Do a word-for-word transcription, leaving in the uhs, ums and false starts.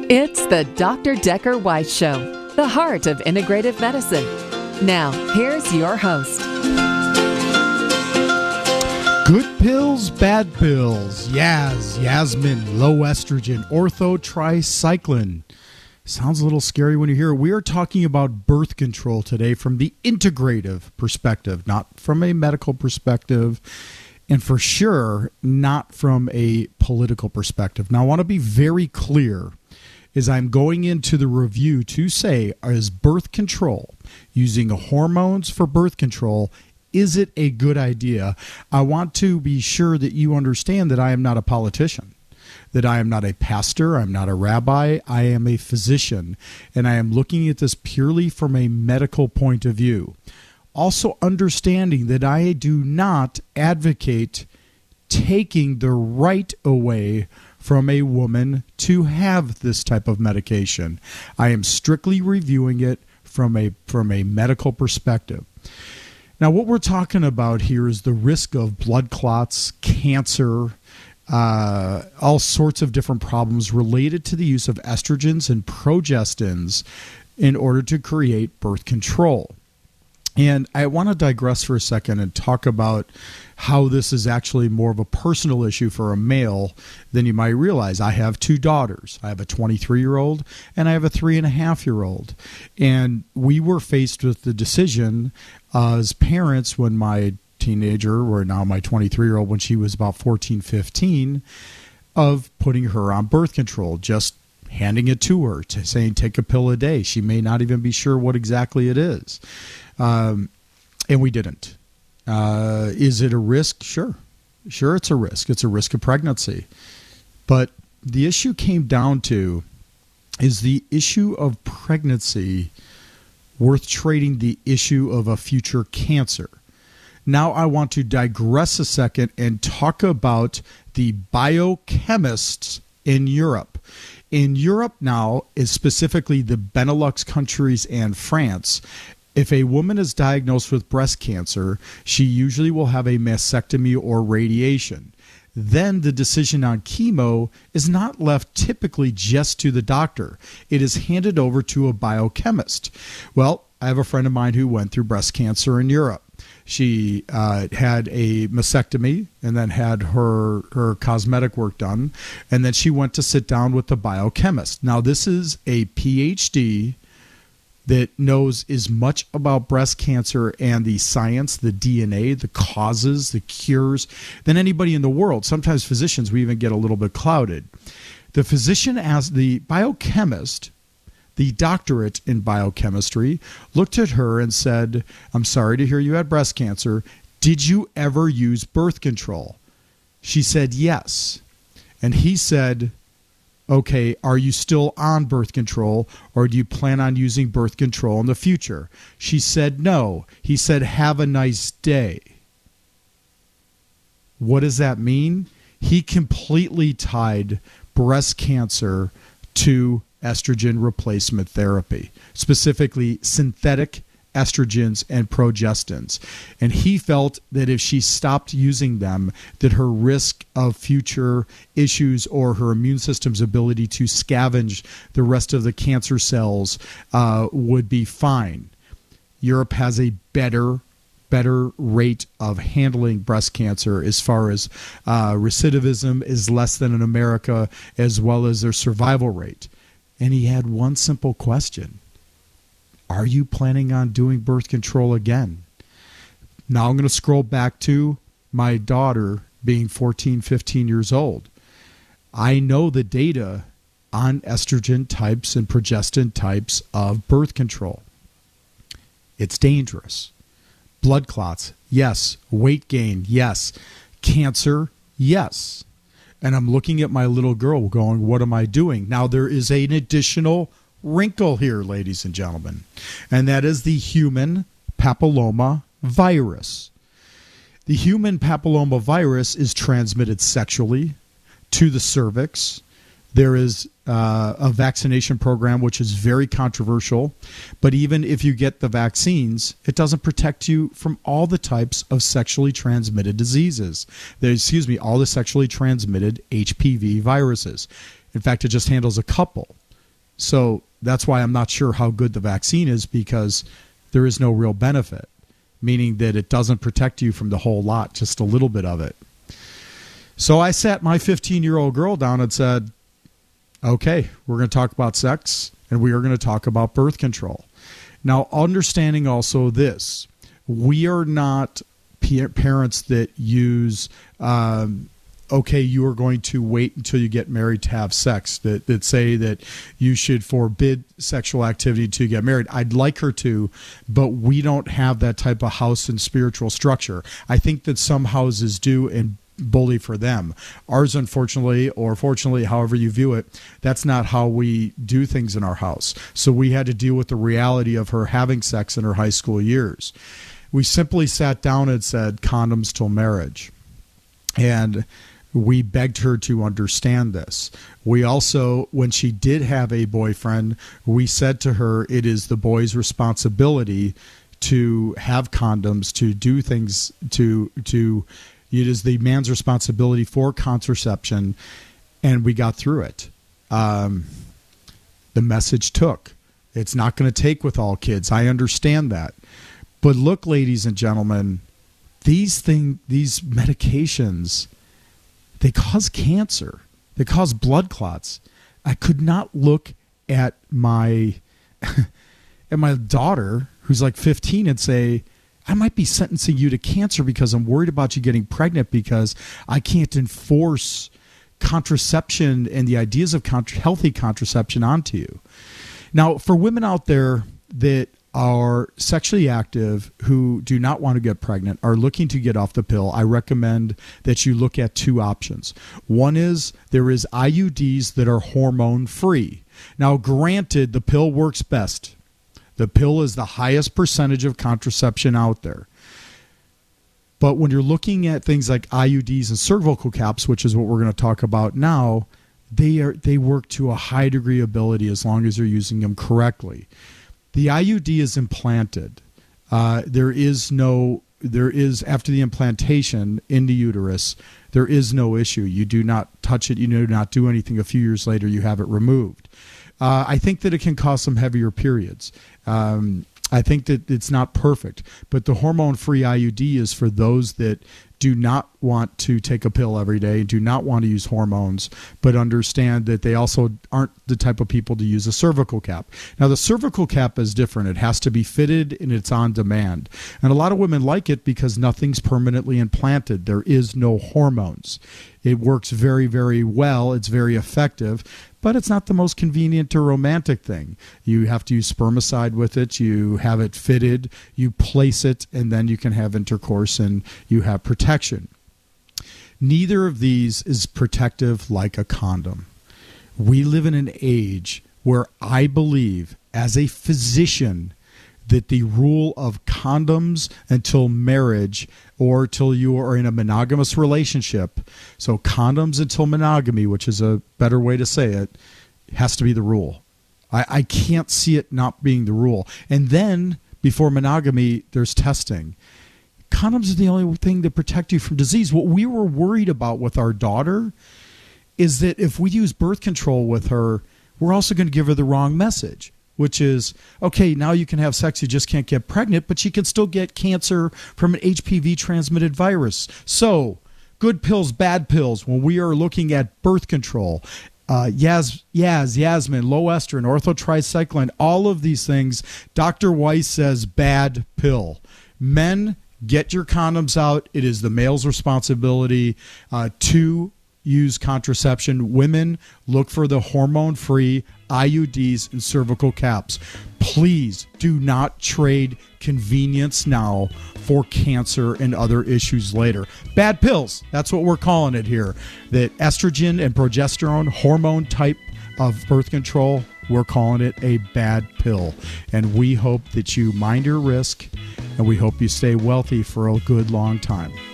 It's the Doctor Decker Weiss Show, the heart of integrative medicine. Now, here's your host. Good pills, bad pills. Yaz, Yasmin, low estrogen, ortho, tricycline. Sounds a little scary when you hear it. We are talking about birth control today from the integrative perspective, not from a medical perspective, and for sure not from a political perspective. Now, I want to be very clear as I'm going into the review to say, is birth control, using hormones for birth control, is it a good idea? I want to be sure that you understand that I am not a politician, that I am not a pastor, I'm not a rabbi, I am a physician, and I am looking at this purely from a medical point of view. Also understanding that I do not advocate taking the right away from a woman to have this type of medication. I am strictly reviewing it from a from a medical perspective. Now, what we're talking about here is the risk of blood clots, cancer, uh, all sorts of different problems related to the use of estrogens and progestins in order to create birth control. And I want to digress for a second and talk about how this is actually more of a personal issue for a male than you might realize. I have two daughters. I have a twenty-three-year-old and I have a three-and-a-half-year-old. And we were faced with the decision uh, as parents when my teenager, or now my twenty-three-year-old, when she was about fourteen, fifteen, of putting her on birth control, just handing it to her, to saying take a pill a day. She may not even be sure what exactly it is. Um, and we didn't. Uh, is it a risk? Sure. Sure, it's a risk. It's a risk of pregnancy. But the issue came down to, is the issue of pregnancy worth trading the issue of a future cancer? Now I want to digress a second and talk about the biochemists in Europe. In Europe now, is specifically the Benelux countries and France, if a woman is diagnosed with breast cancer, she usually will have a mastectomy or radiation. Then the decision on chemo is not left typically just to the doctor. It is handed over to a biochemist. Well, I have a friend of mine who went through breast cancer in Europe. She uh, had a mastectomy and then had her, her cosmetic work done. And then she went to sit down with the biochemist. Now, this is a P H D that knows as much about breast cancer and the science, the D N A, the causes, the cures, than anybody in the world. Sometimes physicians, we even get a little bit clouded. The physician asked the biochemist, the doctorate in biochemistry, looked at her and said, I'm sorry to hear you had breast cancer. Did you ever use birth control? She said, yes. And he said, okay, are you still on birth control, or do you plan on using birth control in the future? She said no. He said, have a nice day. What does that mean? He completely tied breast cancer to estrogen replacement therapy, specifically synthetic estrogens and progestins. And he felt that if she stopped using them, that her risk of future issues or her immune system's ability to scavenge the rest of the cancer cells uh, would be fine. Europe has a better better rate of handling breast cancer as far as uh, recidivism is less than in America, as well as their survival rate. And he had one simple question. Are you planning on doing birth control again? Now I'm going to scroll back to my daughter being fourteen, fifteen years old. I know the data on estrogen types and progestin types of birth control. It's dangerous. Blood clots, yes. Weight gain, yes. Cancer, yes. And I'm looking at my little girl going, what am I doing? Now there is an additional wrinkle here, ladies and gentlemen, and that is the human papilloma virus. The human papilloma virus is transmitted sexually to the cervix. There is uh, a vaccination program which is very controversial, but even if you get the vaccines, it doesn't protect you from all the types of sexually transmitted diseases. There, excuse me, all the sexually transmitted H P V viruses. In fact, it just handles a couple. So that's why I'm not sure how good the vaccine is, because there is no real benefit, meaning that it doesn't protect you from the whole lot, just a little bit of it. So I sat my fifteen-year-old girl down and said, okay, we're going to talk about sex, and we are going to talk about birth control. Now, understanding also this, we are not parents that use, um, okay, you are going to wait until you get married to have sex, that, that say that you should forbid sexual activity until you get married. I'd like her to, but we don't have that type of house and spiritual structure. I think that some houses do, and bully for them. Ours, unfortunately, or fortunately, however you view it, that's not how we do things in our house. So we had to deal with the reality of her having sex in her high school years. We simply sat down and said condoms till marriage. And we begged her to understand this. We also, when she did have a boyfriend, we said to her, it is the boy's responsibility to have condoms, to do things, to, to, it is the man's responsibility for contraception, and we got through it. Um, the message took. It's not going to take with all kids. I understand that. But look, ladies and gentlemen, these thing, these medications, they cause cancer. They cause blood clots. I could not look at my at my daughter, who's like fifteen, and say, I might be sentencing you to cancer because I'm worried about you getting pregnant because I can't enforce contraception and the ideas of contra- healthy contraception onto you. Now, for women out there that are sexually active who do not want to get pregnant, are looking to get off the pill, I recommend that you look at two options. One is there is I U Ds that are hormone free. Now, granted, the pill works best. The pill is the highest percentage of contraception out there. But when you're looking at things like I U Ds and cervical caps, which is what we're going to talk about now, they are they work to a high degree of ability as long as you're using them correctly. The I U D is implanted. Uh, there is no, there is, after the implantation in the uterus, there is no issue. You do not touch it. You do not do anything. A few years later, you have it removed. Uh, I think that it can cause some heavier periods. Um, I think that it's not perfect, but the hormone-free I U D is for those that do not want to take a pill every day, do not want to use hormones, but understand that they also aren't the type of people to use a cervical cap. Now, the cervical cap is different. It has to be fitted and it's on demand. And a lot of women like it because nothing's permanently implanted. There is no hormones. It works very, very well. It's very effective, but it's not the most convenient or romantic thing. You have to use spermicide with it. You have it fitted, you place it, and then you can have intercourse and you have protection. Neither of these is protective like a condom. We live in an age where I believe, as a physician, that the rule of condoms until marriage or till you are in a monogamous relationship, so condoms until monogamy, which is a better way to say it, has to be the rule. I, I can't see it not being the rule. And then before monogamy, there's testing. Condoms are the only thing that protect you from disease. What we were worried about with our daughter is that if we use birth control with her, we're also going to give her the wrong message, which is, okay, now you can have sex, you just can't get pregnant, but you can still get cancer from an H P V transmitted virus. So, good pills, bad pills, when we are looking at birth control, uh, Yaz, Yaz, Yasmin, low estrogen, orthotricycline, all of these things, Doctor Weiss says bad pill. Men, get your condoms out. It is the male's responsibility uh, to use contraception. Women, look for the hormone-free I U Ds and cervical caps. Please do not trade convenience now for cancer and other issues later. Bad pills, that's what we're calling it here. That estrogen and progesterone hormone type of birth control, we're calling it a bad pill. And we hope that you mind your risk, and we hope you stay wealthy for a good long time.